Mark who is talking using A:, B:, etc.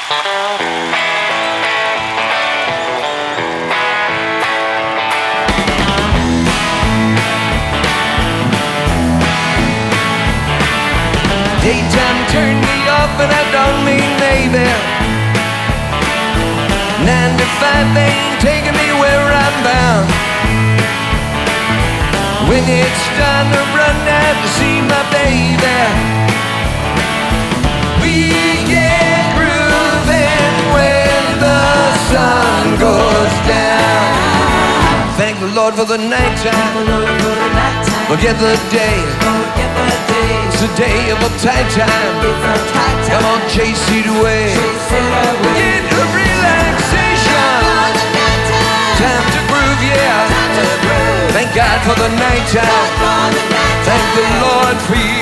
A: Daytime turned me off and I don't mean maybe. 9 to 5 ain't taking me where I'm bound. When it's time to run out to see my baby, we get grooving when the sun goes down. Thank the Lord for the nighttime. Forget the day. It's a day of a tight time. Come on, chase it away. Get a relaxation. Time to groove, yeah. Thank God for the nighttime. Thank the Lord for you.